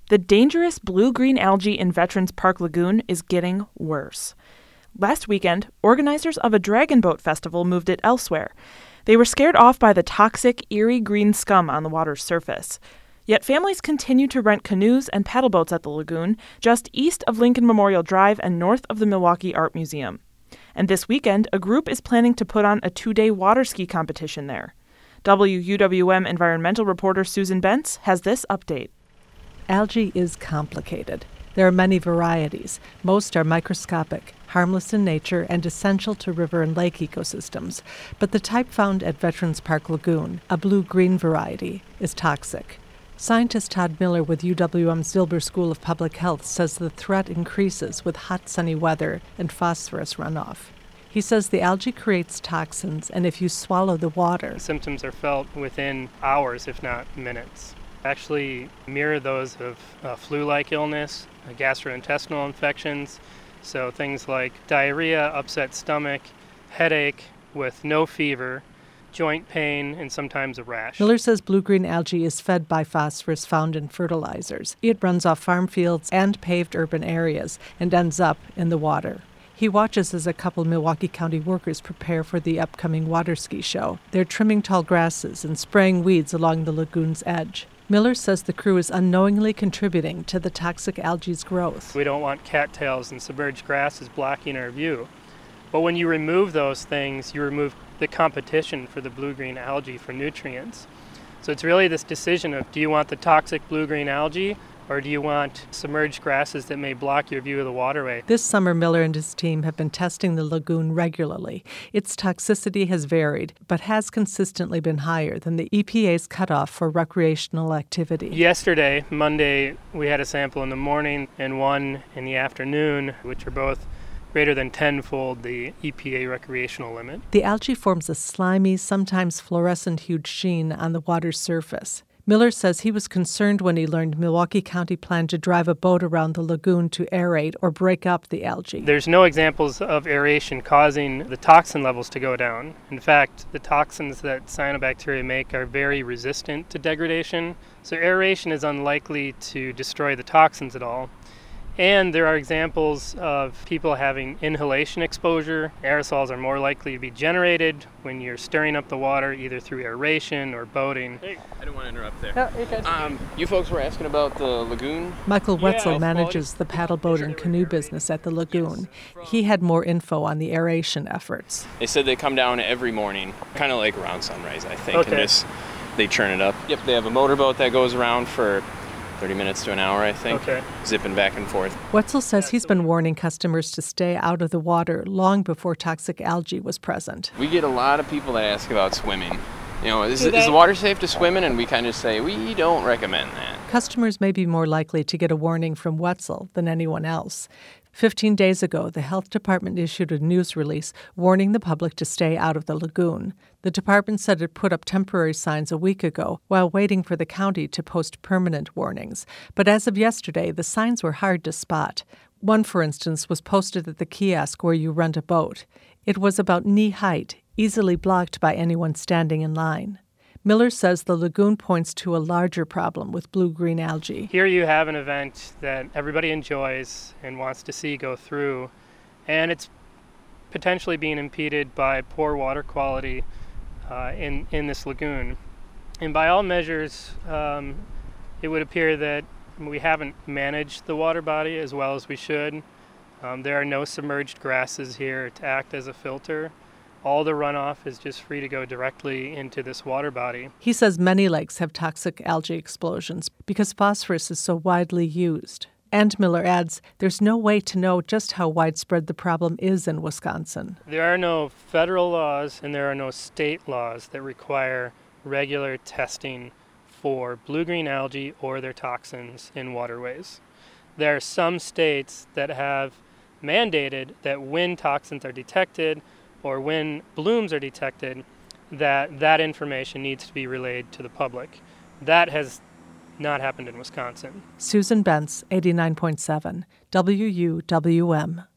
The dangerous blue-green algae in Veterans Park Lagoon is getting worse. Last weekend, organizers of a dragon boat festival moved it elsewhere. They were scared off by the toxic, eerie green scum on the water's surface. Yet families continue to rent canoes and paddle boats at the lagoon, just east of Lincoln Memorial Drive and north of the Milwaukee Art Museum. And this weekend, a group is planning to put on a 2-day water ski competition there. WUWM environmental reporter Susan Bentz has this update. Algae is complicated. There are many varieties. Most are microscopic, harmless in nature, and essential to river and lake ecosystems. But the type found at Veterans Park Lagoon, a blue-green variety, is toxic. Scientist Todd Miller with UWM's Zilber School of Public Health says the threat increases with hot, sunny weather and phosphorus runoff. He says the algae creates toxins, and if you swallow the water... Symptoms are felt within hours, if not minutes. Actually mirror those of flu-like illness, gastrointestinal infections, so things like diarrhea, upset stomach, headache with no fever, joint pain, and sometimes a rash. Miller says blue-green algae is fed by phosphorus found in fertilizers. It runs off farm fields and paved urban areas and ends up in the water. He watches as a couple Milwaukee County workers prepare for the upcoming water ski show. They're trimming tall grasses and spraying weeds along the lagoon's edge. Miller says the crew is unknowingly contributing to the toxic algae's growth. We don't want cattails and submerged grasses blocking our view. But when you remove those things, you remove the competition for the blue-green algae for nutrients. So it's really this decision of, do you want the toxic blue-green algae, or do you want submerged grasses that may block your view of the waterway? This summer, Miller and his team have been testing the lagoon regularly. Its toxicity has varied, but has consistently been higher than the EPA's cutoff for recreational activity. Yesterday, Monday, we had a sample in the morning and one in the afternoon, which are both greater than 10-fold the EPA recreational limit. The algae forms a slimy, sometimes fluorescent-hued sheen on the water's surface. Miller says he was concerned when he learned Milwaukee County planned to drive a boat around the lagoon to aerate or break up the algae. There's no examples of aeration causing the toxin levels to go down. In fact, the toxins that cyanobacteria make are very resistant to degradation, so aeration is unlikely to destroy the toxins at all. And there are examples of people having inhalation exposure. Aerosols are more likely to be generated when you're stirring up the water, either through aeration or boating. Hey, I didn't want to interrupt there. No, you're good. You folks were asking about the lagoon? Michael Wetzel manages the paddle boat and canoe business at the lagoon. He had more info on the aeration efforts. They said they come down every morning, kind of like around sunrise, I think. Okay. And they churn it up. Yep, they have a motorboat that goes around for 30 minutes to an hour, I think, Okay. zipping back and forth. Wetzel says he's been warning customers to stay out of the water long before toxic algae was present. We get a lot of people that ask about swimming. You know, is the water safe to swim in? And we kind of say, we don't recommend that. Customers may be more likely to get a warning from Wetzel than anyone else. 15 days ago, the health department issued a news release warning the public to stay out of the lagoon. The department said it put up temporary signs a week ago while waiting for the county to post permanent warnings. But as of yesterday, the signs were hard to spot. One, for instance, was posted at the kiosk where you rent a boat. It was about knee height, easily blocked by anyone standing in line. Miller says the lagoon points to a larger problem with blue-green algae. Here you have an event that everybody enjoys and wants to see go through, and it's potentially being impeded by poor water quality in this lagoon. And by all measures, it would appear that we haven't managed the water body as well as we should. There are no submerged grasses here to act as a filter. All the runoff is just free to go directly into this water body. He says many lakes have toxic algae explosions because phosphorus is so widely used. And Miller adds, there's no way to know just how widespread the problem is in Wisconsin. There are no federal laws and there are no state laws that require regular testing for blue-green algae or their toxins in waterways. There are some states that have mandated that when toxins are detected or when blooms are detected, that information needs to be relayed to the public. That has not happened in Wisconsin. Susan Bentz, 89.7, WUWM.